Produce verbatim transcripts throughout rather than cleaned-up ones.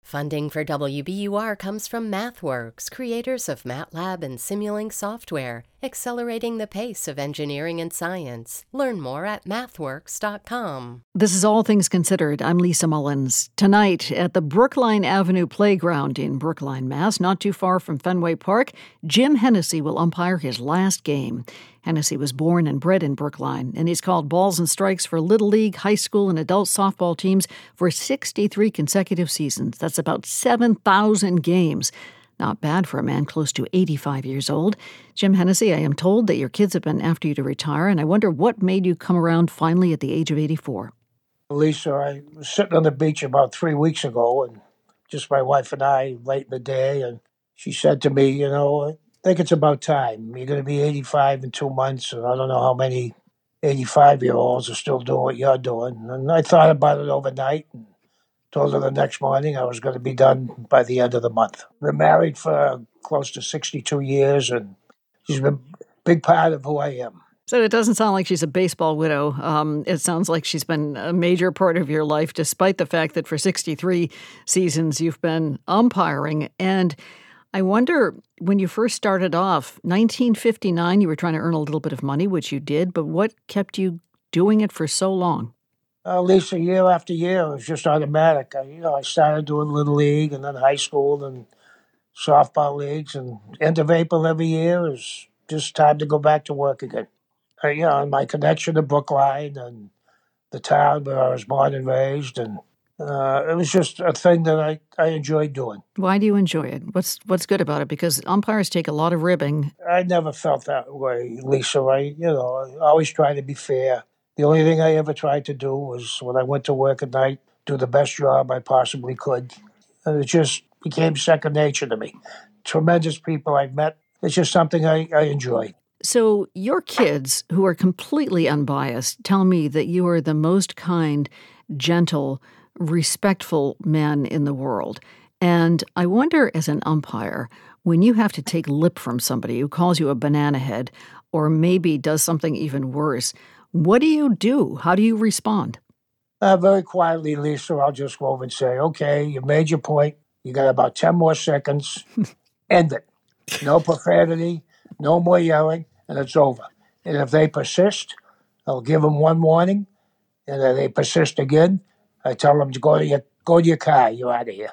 Funding for W B U R comes from MathWorks, creators of MATLAB and Simulink software, accelerating the pace of engineering and science. Learn more at mathworks dot com. This is All Things Considered. I'm Lisa Mullins. Tonight at the Brookline Avenue Playground in Brookline, Mass., not too far from Fenway Park, Jim Hennessy will umpire his last game. Hennessy was born and bred in Brookline, and he's called balls and strikes for Little League, high school, and adult softball teams for sixty-three consecutive seasons. That's about seven thousand games. Not bad for a man close to eighty-five years old. Jim Hennessy, I am told that your kids have been after you to retire, and I wonder what made you come around finally at the age of eighty-four. Lisa, I was sitting on the beach about three weeks ago, and just my wife and I late in the day, and she said to me, you know, I think it's about time. You're going to be eighty-five in two months, and I don't know how many eighty-five-year-olds are still doing what you're doing. And I thought about it overnight and told her the next morning I was going to be done by the end of the month. We're married for close to sixty-two years, and she's been a big part of who I am. So it doesn't sound like she's a baseball widow. Um, it sounds like she's been a major part of your life, despite the fact that for sixty-three seasons you've been umpiring. And I wonder, when you first started off, nineteen fifty-nine, you were trying to earn a little bit of money, which you did, but what kept you doing it for so long? Uh, Lisa, year after year, it was just automatic. I, you know, I started doing Little League and then high school and softball leagues, and end of April every year is just time to go back to work again. Uh, you know, and my connection to Brookline and the town where I was born and raised, and uh, it was just a thing that I, I enjoyed doing. Why do you enjoy it? What's what's good about it? Because umpires take a lot of ribbing. I never felt that way, Lisa. I, you know, I always try to be fair. The only thing I ever tried to do was, when I went to work at night, do the best job I possibly could. And it just became second nature to me. Tremendous people I've met. It's just something I, I enjoy. So your kids, who are completely unbiased, tell me that you are the most kind, gentle, respectful man in the world. And I wonder, as an umpire, when you have to take lip from somebody who calls you a banana head or maybe does something even worse, what do you do? How do you respond? Uh, very quietly, Lisa, I'll just go over and say, okay, you made your point. You got about ten more seconds. End it. No profanity, no more yelling, and it's over. And if they persist, I'll give them one warning. And if they persist again, I tell them to go to your, go to your car. You're out of here.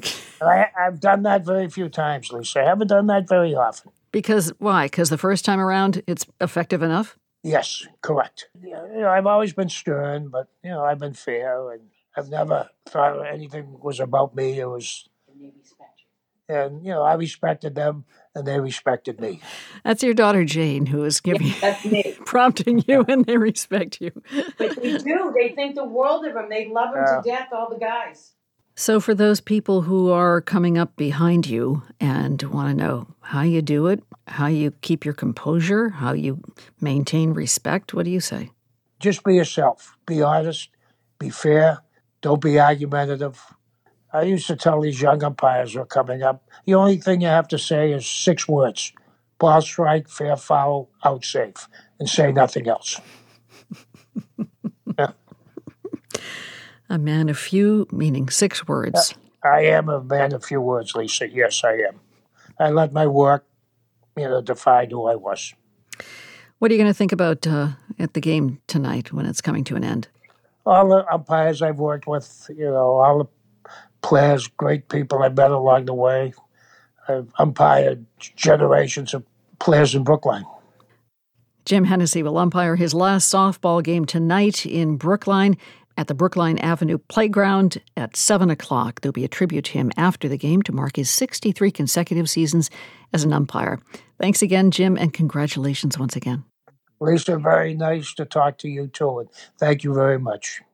I, I've done that very few times, Lisa. I haven't done that very often. Because, why? Because the first time around, it's effective enough? Yes, correct. You know, I've always been stern, but, you know, I've been fair, and I've never thought anything was about me. It was, and, you know, I respected them, and they respected me. That's your daughter, Jane, who is giving, yeah, that's me. prompting you, and they respect you. But they do. They think the world of him. They love him uh, to death, all the guys. So for those people who are coming up behind you and want to know how you do it, how you keep your composure, how you maintain respect, what do you say? Just be yourself. Be honest. Be fair. Don't be argumentative. I used to tell these young umpires who are coming up, the only thing you have to say is six words. Ball strike, fair foul, out safe. And say nothing else. Yeah. A man of few, meaning six words. I am a man of few words, Lisa. Yes, I am. I let my work, you know, define who I was. What are you going to think about uh, at the game tonight when it's coming to an end? All the umpires I've worked with, you know, all the players, great people I've met along the way. I've umpired generations of players in Brookline. Jim Hennessy will umpire his last softball game tonight in Brookline at the Brookline Avenue Playground at seven o'clock. There'll be a tribute to him after the game to mark his sixty-three consecutive seasons as an umpire. Thanks again, Jim, and congratulations once again. Lisa, very nice to talk to you, too, and thank you very much.